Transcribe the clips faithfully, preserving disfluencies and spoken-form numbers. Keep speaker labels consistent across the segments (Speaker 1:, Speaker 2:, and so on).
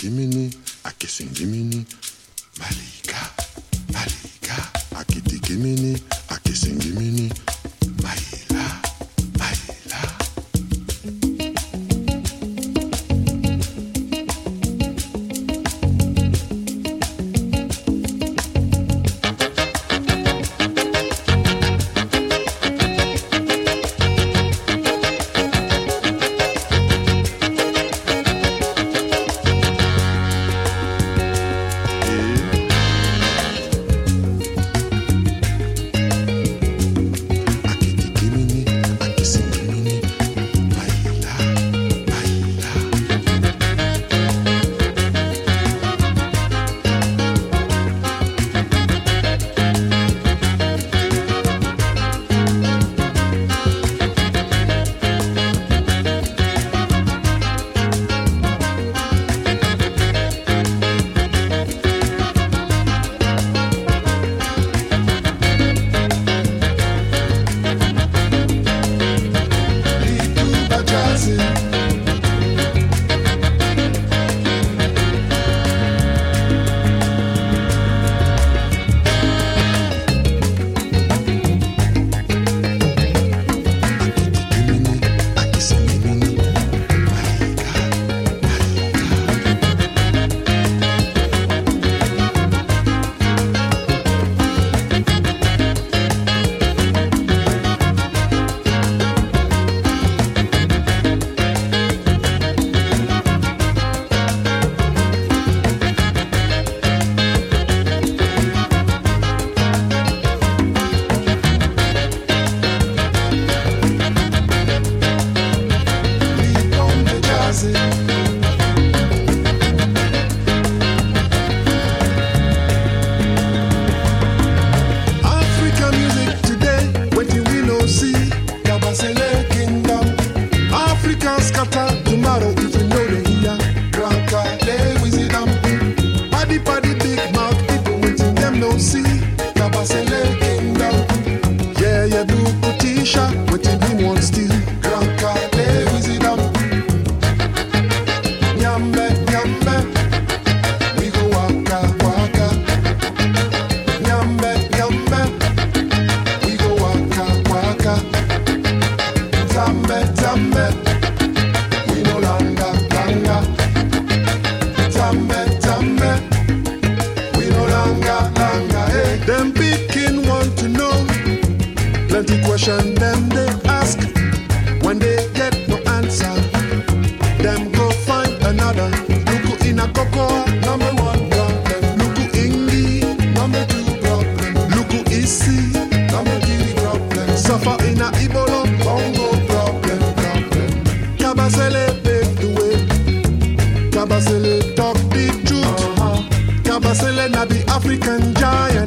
Speaker 1: Akitikimini, akisingimini, Malika, Malika, akitikimini, akisingimini, Maila, Maila.
Speaker 2: Question them they ask, when they get no answer, them go find another. Look in a cocoa, number one problem. Look Ingi, number two problem. Look Isi, number three problem. Suffer in a Ebola, Congo problem, problem. Kabasele pave the way. Kabasele talk the truth. Uh-huh. Kabasele na the African giant.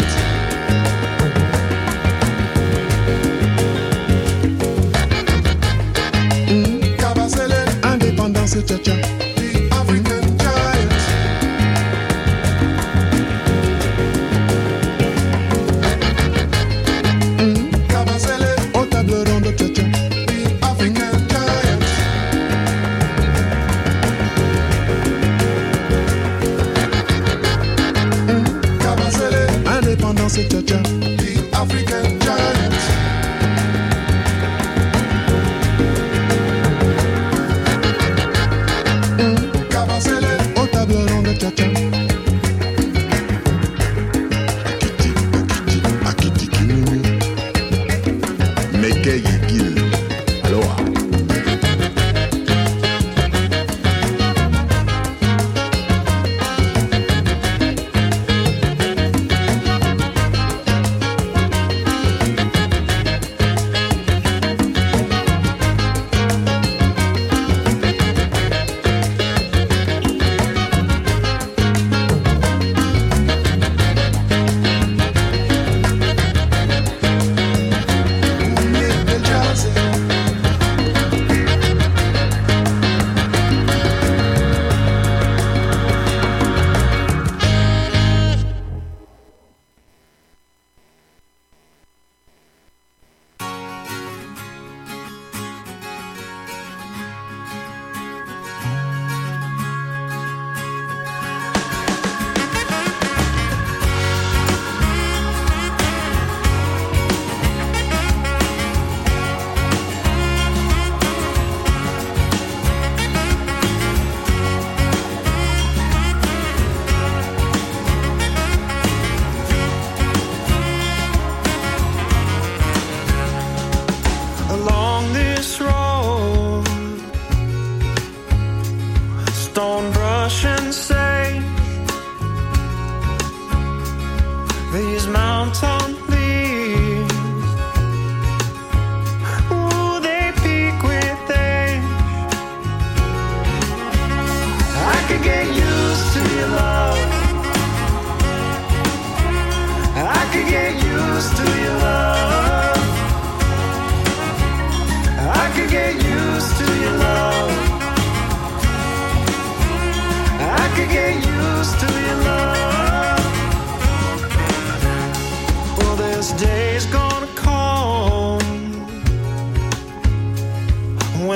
Speaker 1: Cha-cha.
Speaker 2: The African giant.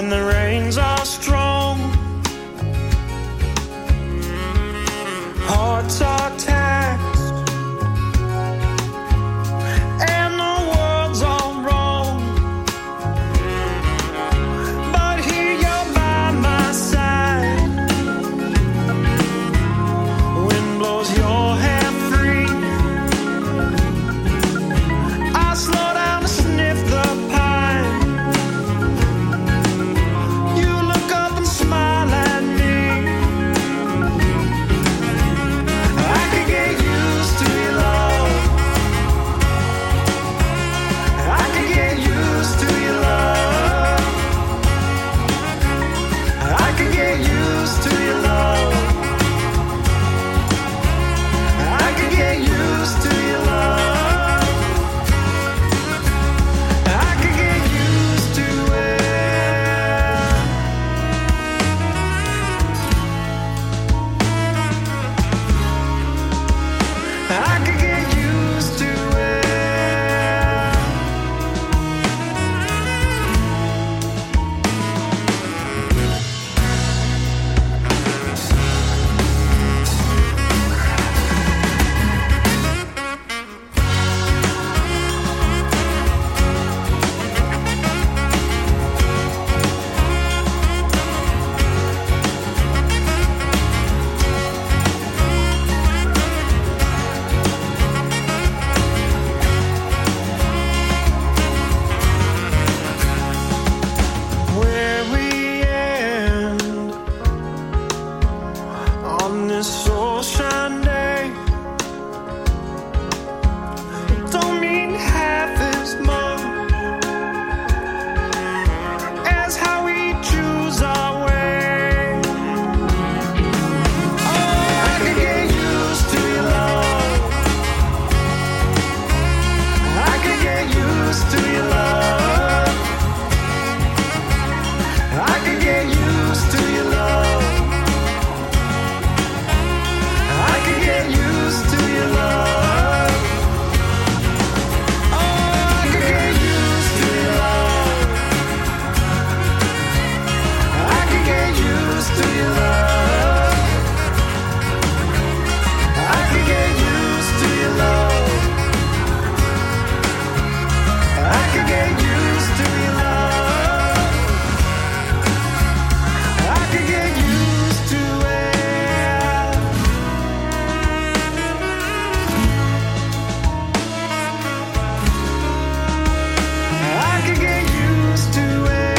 Speaker 3: when the rains are strong, hearts are taxed, and the words are wrong. But here you're by my side, wind blows your hair free. I slow down to sniff the pine. You look up and smile at me. I could get used to your love. I could get used to your love. I could get used to your love. I could get used to your love. I could get used to it. I could get used to it. Where we end on this ocean day don't mean half as much as how we choose our way. Oh, I could get used to your love. I could get used to your love. I could get used to your love. I could get used to your love. Oh, I could get used to your love. I could get used to your love. I could get used to your love. I could get used to your love. I could get used to it. I could get used to it.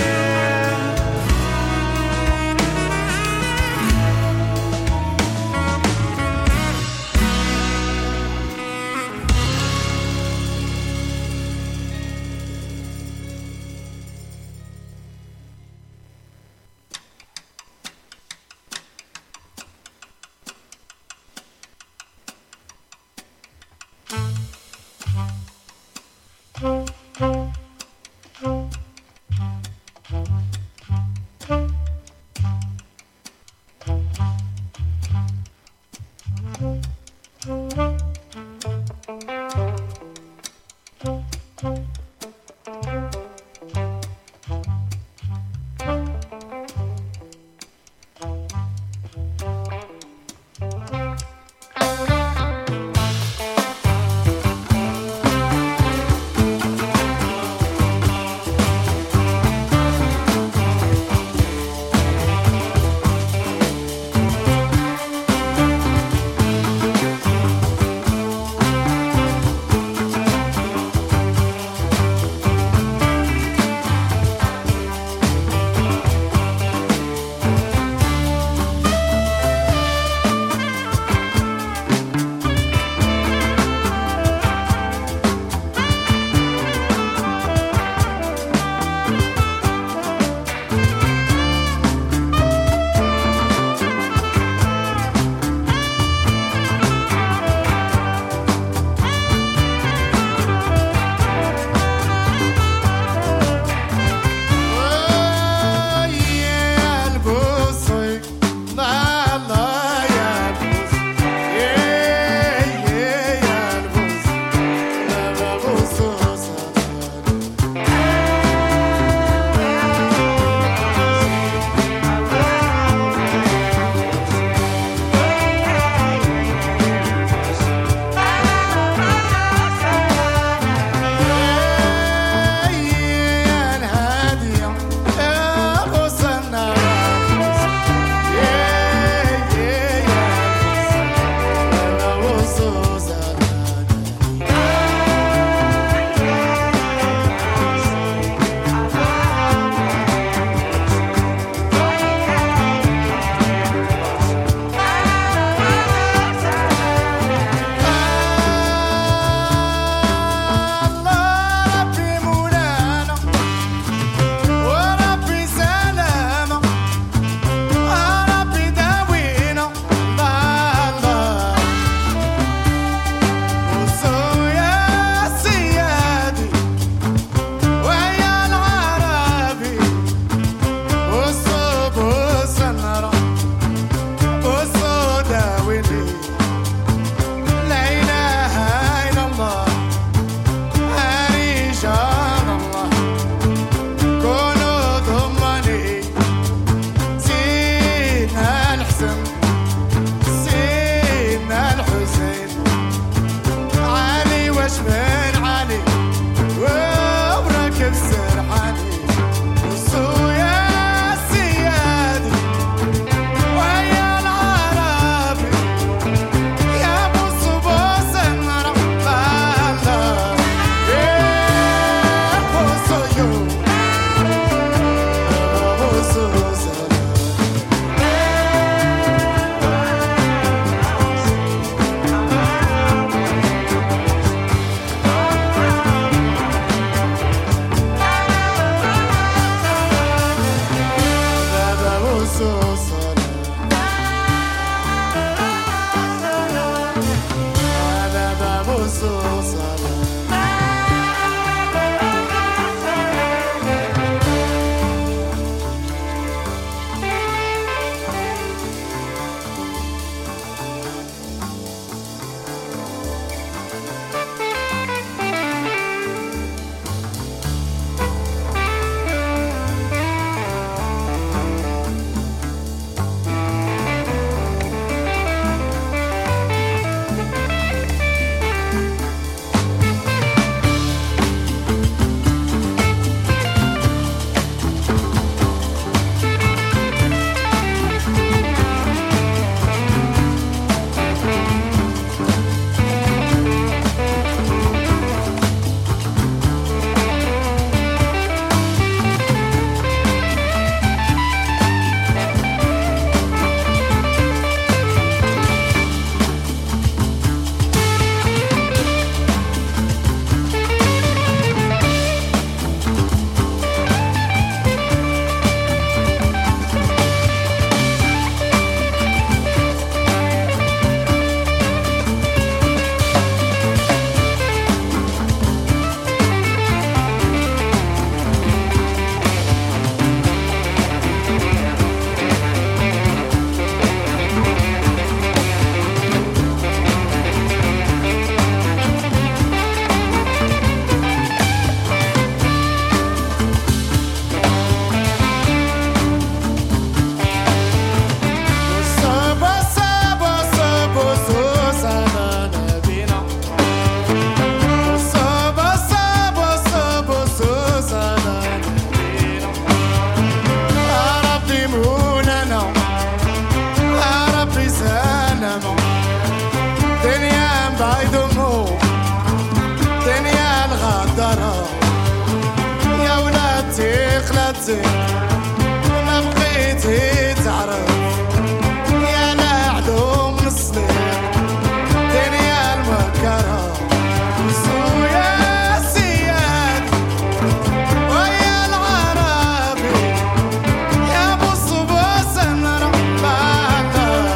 Speaker 4: حياتك ما بقيتي تعرف يا نعدوم الصديق دنيا المكرة ويا السياد ويا العربي يا ابو الصبوس نرباك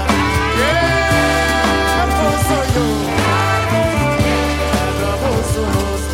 Speaker 4: يا ابو الصيود يا ابو الصبوس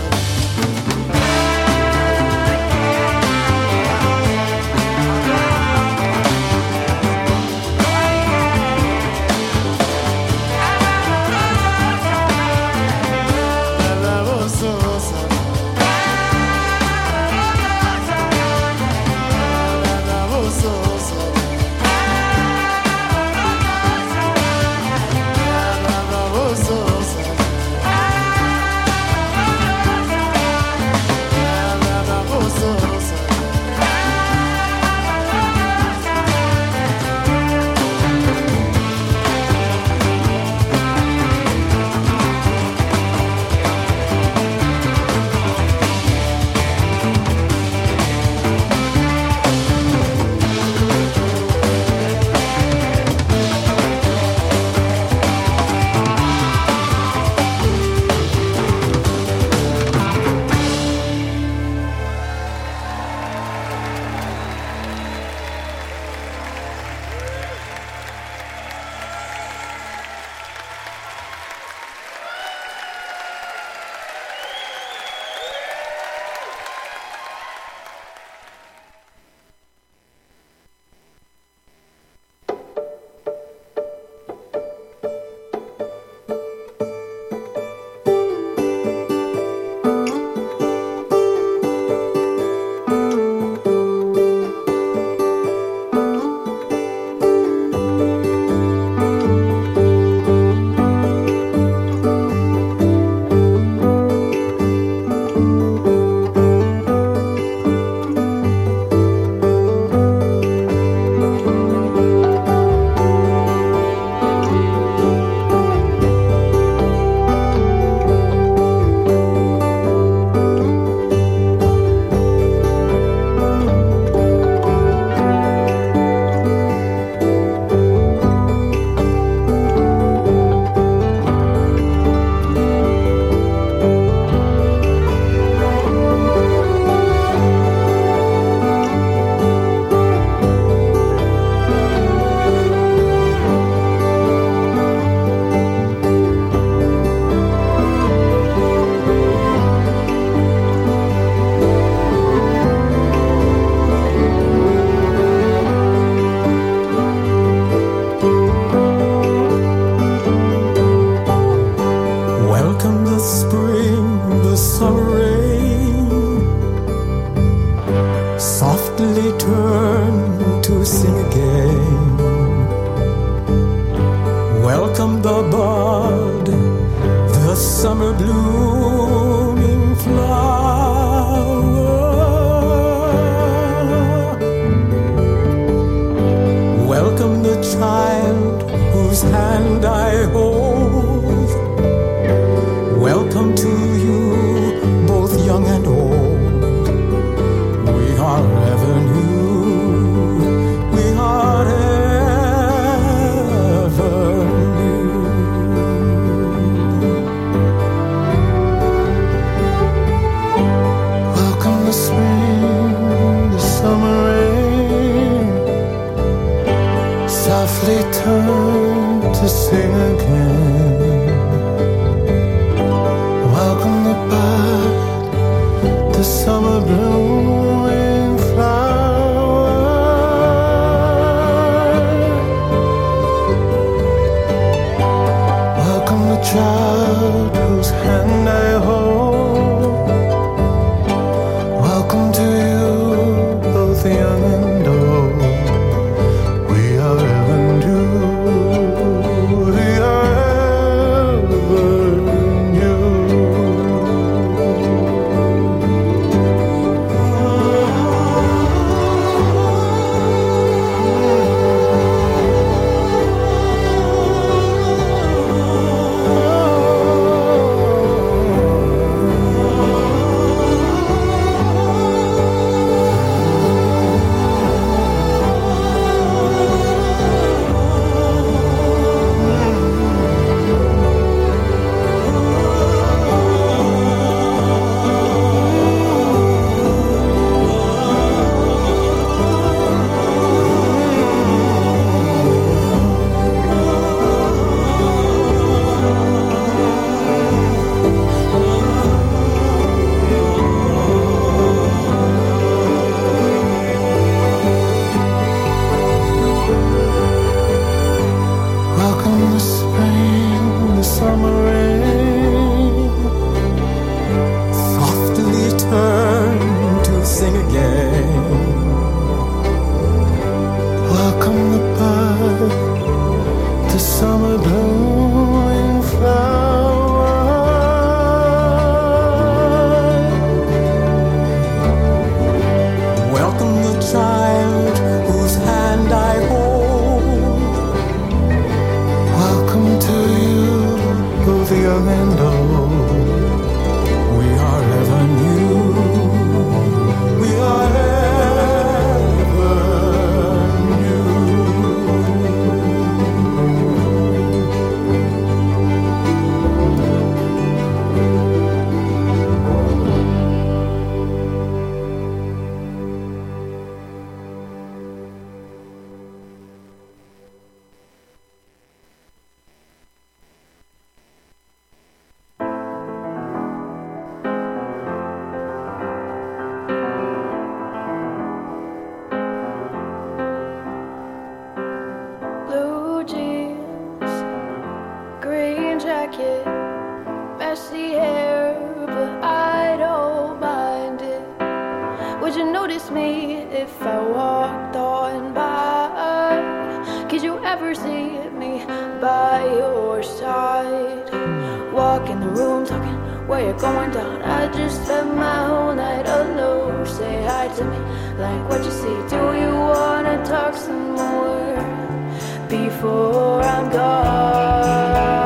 Speaker 5: notice me if I walked on by? Could you ever see me by your side? Walk in the room talking where you're going down. I just spent my whole night alone. Say hi to me like what you see. Do you wanna talk some more before I'm gone?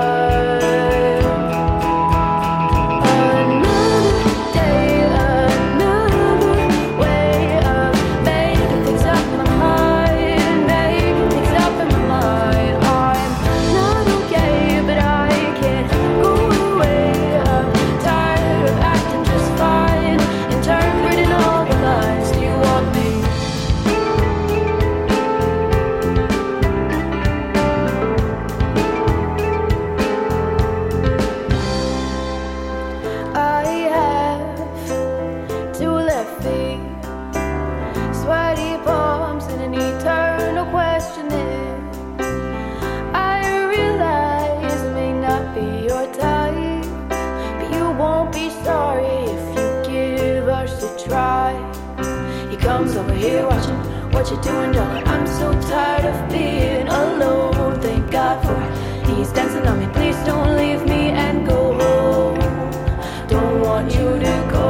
Speaker 5: Here watching what you're doing, darling. I'm so tired of being alone. Thank God for it. He's dancing on me. Please don't leave me and go home. Don't want you to go.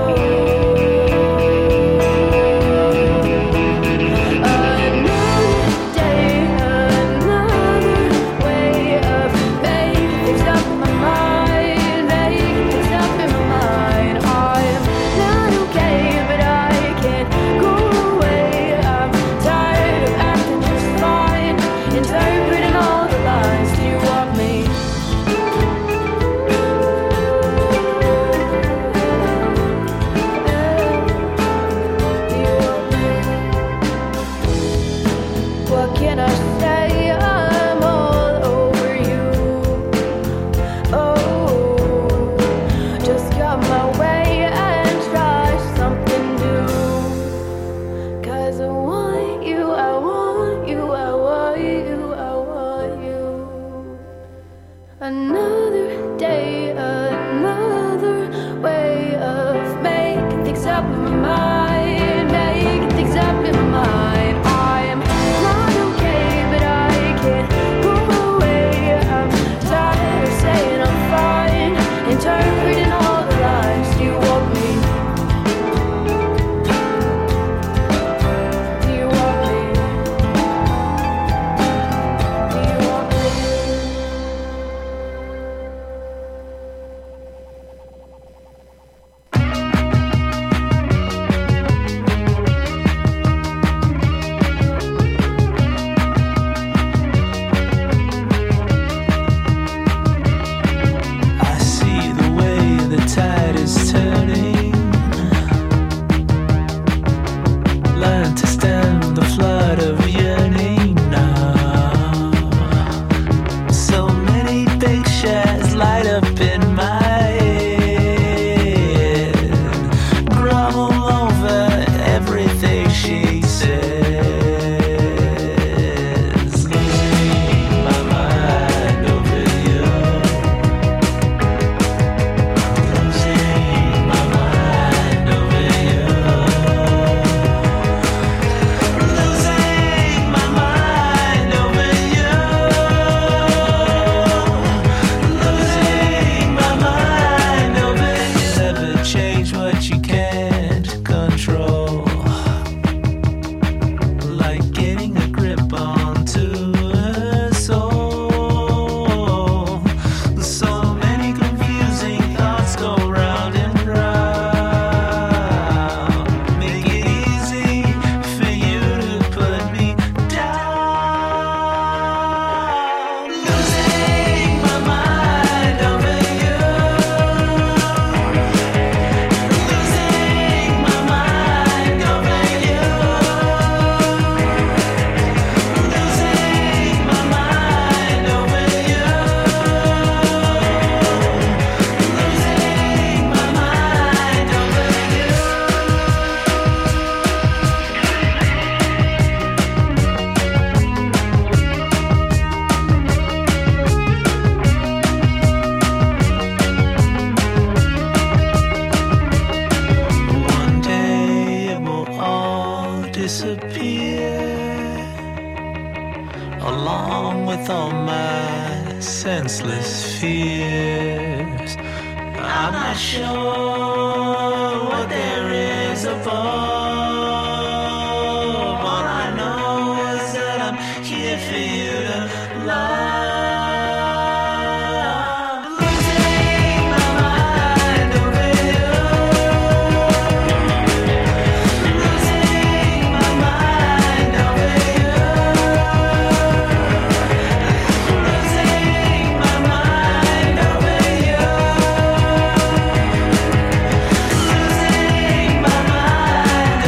Speaker 3: disappear along with all my senseless fears. I'm not sure what there is above. All I know is that I'm here for you to love. Losing my mind over you. Losing my mind over you. Losing my mind over you. Losing my mind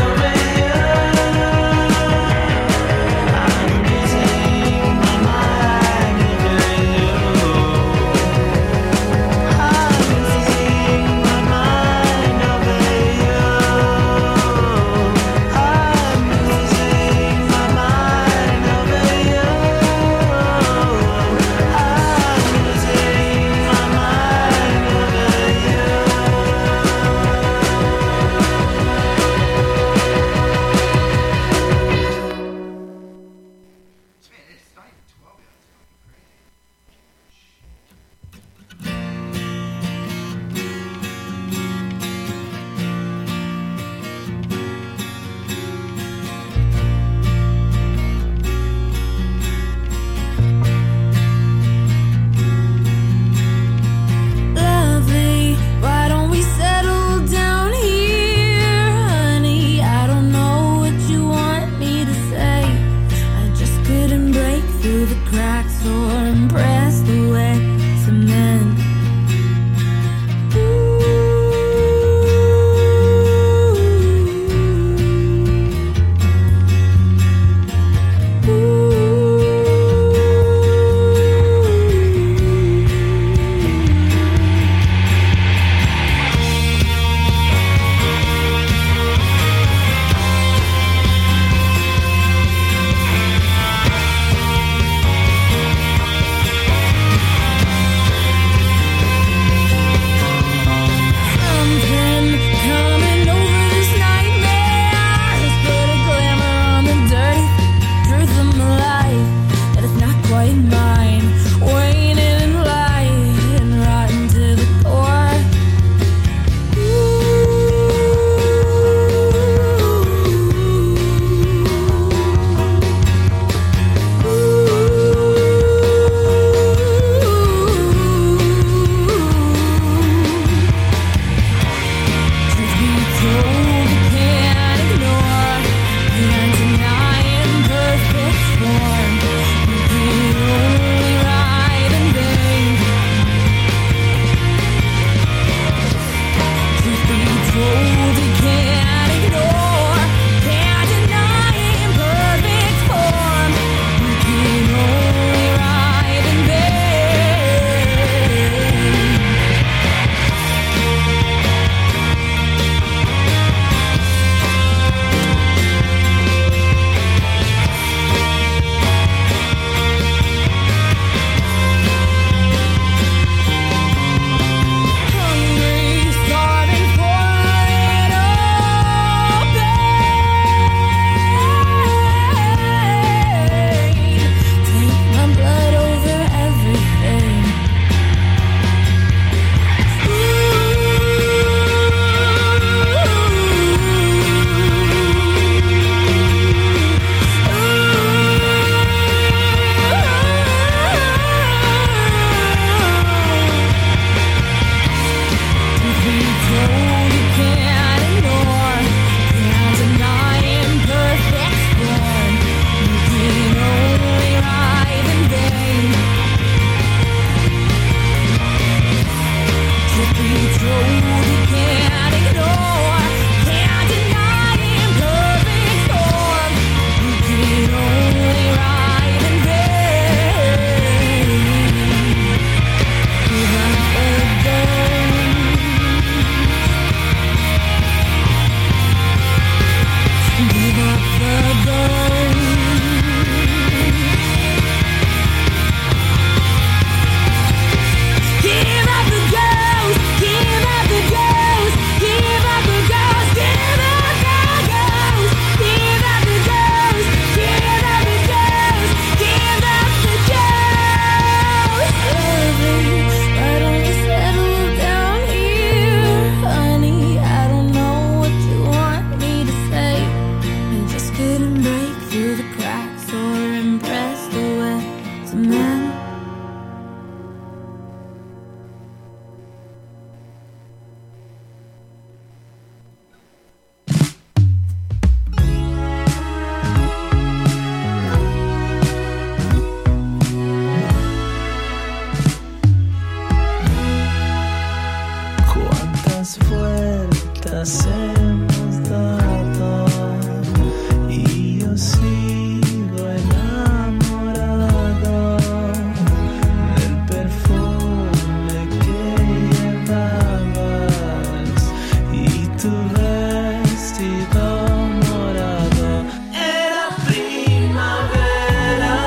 Speaker 3: vestido morado. Era primavera,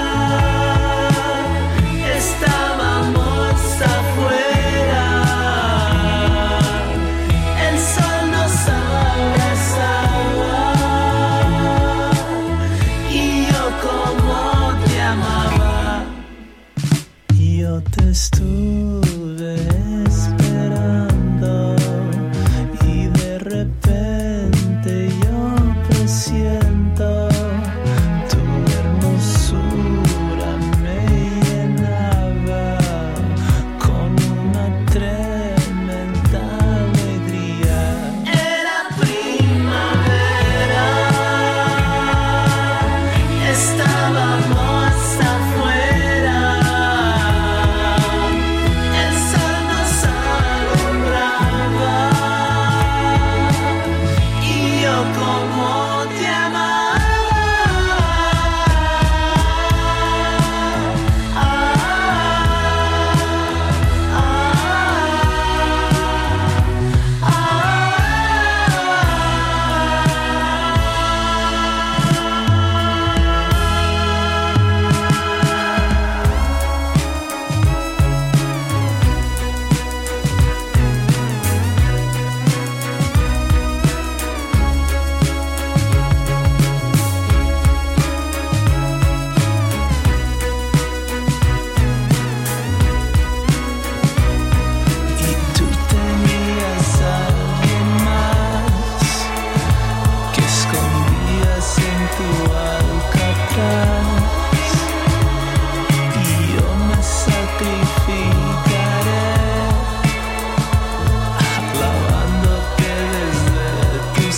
Speaker 3: estábamos afuera, el sol nos abrazaba y yo como te amaba. Yo te estuve esperando y de repente yo presiento tu hermosura me llenaba con una tremenda alegría. Era primavera, estábamos afuera, el sol nos alumbraba y yo como te amaba. Ah, ah, ah, ah. Y tú tenías a alguien más que escondías en tu alcatraz, y yo me sacrificaré lavándote desde tus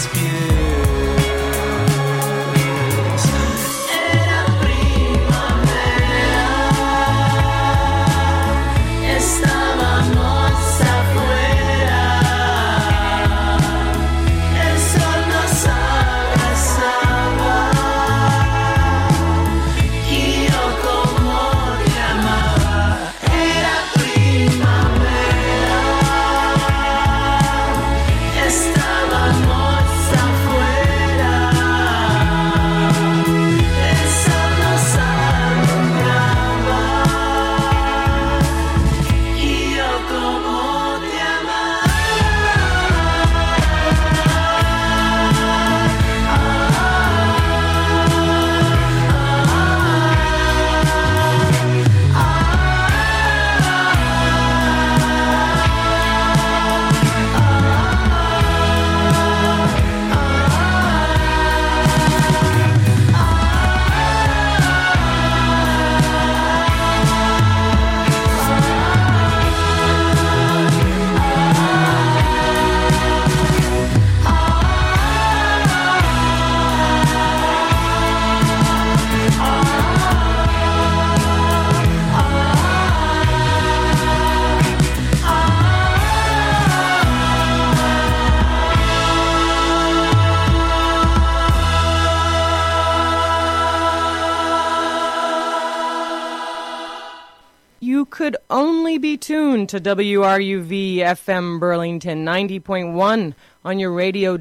Speaker 3: pies. Era primavera, estábamos afuera, el sol nos abrazaba y yo como te amaba. Era primavera, estábamos afuera, el sol nos alumbraba y yo como te amaba.
Speaker 6: You could only be tuned to W R U V F M Burlington ninety point one on your radio